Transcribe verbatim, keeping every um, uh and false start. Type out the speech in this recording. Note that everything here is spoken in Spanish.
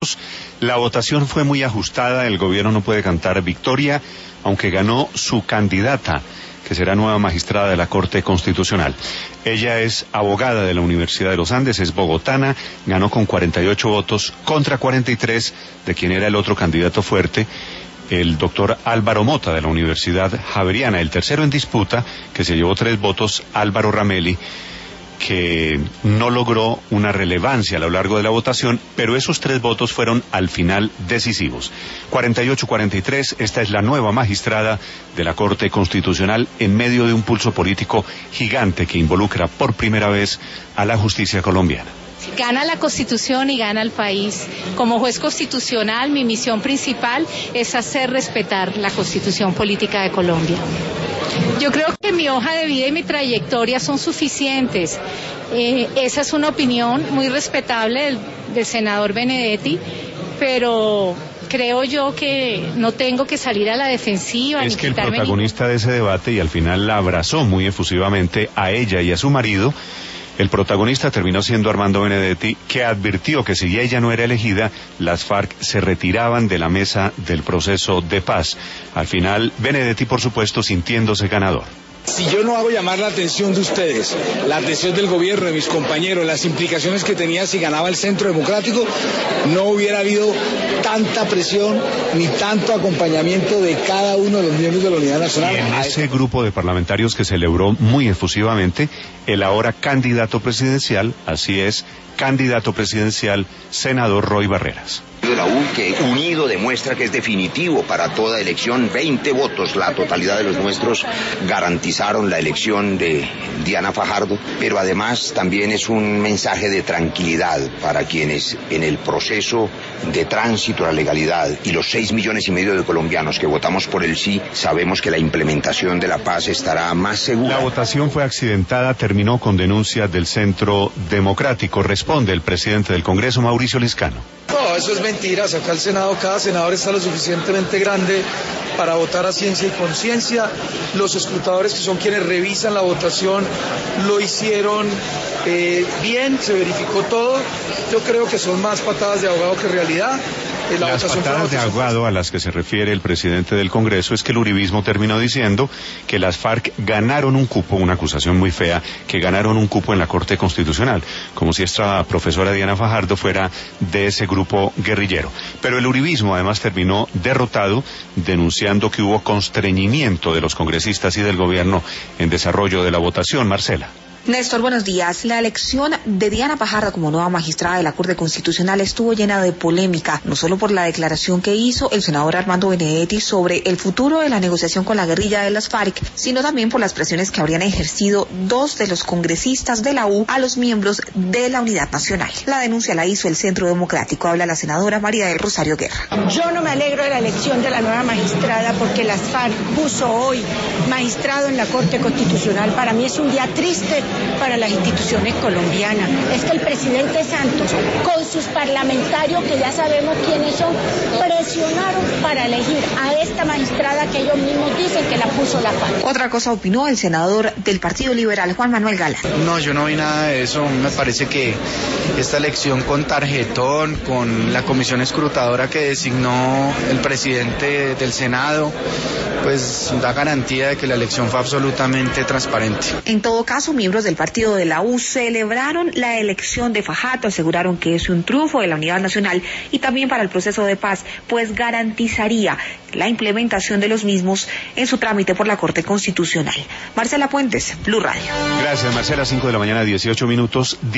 La votación fue muy ajustada, el gobierno no puede cantar victoria, aunque ganó su candidata, que será nueva magistrada de la Corte Constitucional. Ella es abogada de la Universidad de los Andes, es bogotana, ganó con cuarenta y ocho votos contra cuarenta y tres de quien era el otro candidato fuerte, el doctor Álvaro Mota de la Universidad Javeriana. El tercero en disputa, que se llevó tres votos, Álvaro Ramelli, que no logró una relevancia a lo largo de la votación, pero esos tres votos fueron al final decisivos. cuarenta y ocho a cuarenta y tres, esta es la nueva magistrada de la Corte Constitucional en medio de un pulso político gigante que involucra por primera vez a la justicia colombiana. Gana la Constitución y gana el país. Como juez constitucional, mi misión principal es hacer respetar la Constitución política de Colombia. Yo creo que mi hoja de vida y mi trayectoria son suficientes. Eh, esa es una opinión muy respetable del, del senador Benedetti, pero creo yo que no tengo que salir a la defensiva. Es ni que el protagonista ni... de ese debate, y al final la abrazó muy efusivamente a ella y a su marido, el protagonista terminó siendo Armando Benedetti, que advirtió que si ella no era elegida, las FARC se retiraban de la mesa del proceso de paz. Al final, Benedetti, por supuesto, sintiéndose ganador. Si yo no hago llamar la atención de ustedes, la atención del gobierno, de mis compañeros, las implicaciones que tenía si ganaba el Centro Democrático, no hubiera habido tanta presión ni tanto acompañamiento de cada uno de los miembros de la Unidad Nacional. Y en ese grupo de parlamentarios que celebró muy efusivamente, el ahora candidato presidencial, así es, candidato presidencial, senador Roy Barreras. De la U, que unido demuestra que es definitivo para toda elección, veinte votos, la totalidad de los nuestros, garantizaron la elección de Diana Fajardo, pero además también es un mensaje de tranquilidad para quienes en el proceso de tránsito a la legalidad y los seis millones y medio de colombianos que votamos por el sí, sabemos que la implementación de la paz estará más segura. La votación fue accidentada, terminó con denuncias del Centro Democrático. Responde el presidente del Congreso, Mauricio Liscano. No, eso es mentira. Acá el Senado, cada senador está lo suficientemente grande para votar a ciencia y conciencia. Los escrutadores, que son quienes revisan la votación, lo hicieron eh, bien, se verificó todo. Yo creo que son más patadas de ahogado que realidad. Eh, la Las patadas de ahogado a las que se refiere el presidente del Congreso es que el uribismo terminó diciendo que las FARC ganaron un cupo, una acusación muy fea, que ganaron un cupo en la Corte Constitucional, como si esta profesora Diana Fajardo fuera de ese grupo guerrillero. Pero el uribismo además terminó derrotado, denunciando que hubo constreñimiento de los congresistas y del gobierno en desarrollo de la votación. Marcela. Néstor, buenos días. La elección de Diana Fajardo como nueva magistrada de la Corte Constitucional estuvo llena de polémica, no solo por la declaración que hizo el senador Armando Benedetti sobre el futuro de la negociación con la guerrilla de las FARC, sino también por las presiones que habrían ejercido dos de los congresistas de la U a los miembros de la Unidad Nacional. La denuncia la hizo el Centro Democrático. Habla la senadora María del Rosario Guerra. Yo no me alegro de la elección de la nueva magistrada porque las FARC puso hoy magistrado en la Corte Constitucional. Para mí es un día triste para las instituciones colombianas. Es que el presidente Santos, con sus parlamentarios, que ya sabemos quiénes son, presionaron para elegir a esta magistrada que ellos mismos dicen que la puso la FARC. Otra cosa opinó el senador del Partido Liberal, Juan Manuel Galán. No, yo no vi nada de eso. Me parece que esta elección con tarjetón, con la comisión escrutadora que designó el presidente del Senado, pues da garantía de que la elección fue absolutamente transparente. En todo caso, miembros del partido de la U celebraron la elección de Fajardo, aseguraron que es un triunfo de la Unidad Nacional y también para el proceso de paz, pues garantizaría la implementación de los mismos en su trámite por la Corte Constitucional. Marcela Puentes, Blue Radio. Gracias, Marcela. cinco de la mañana, dieciocho minutos.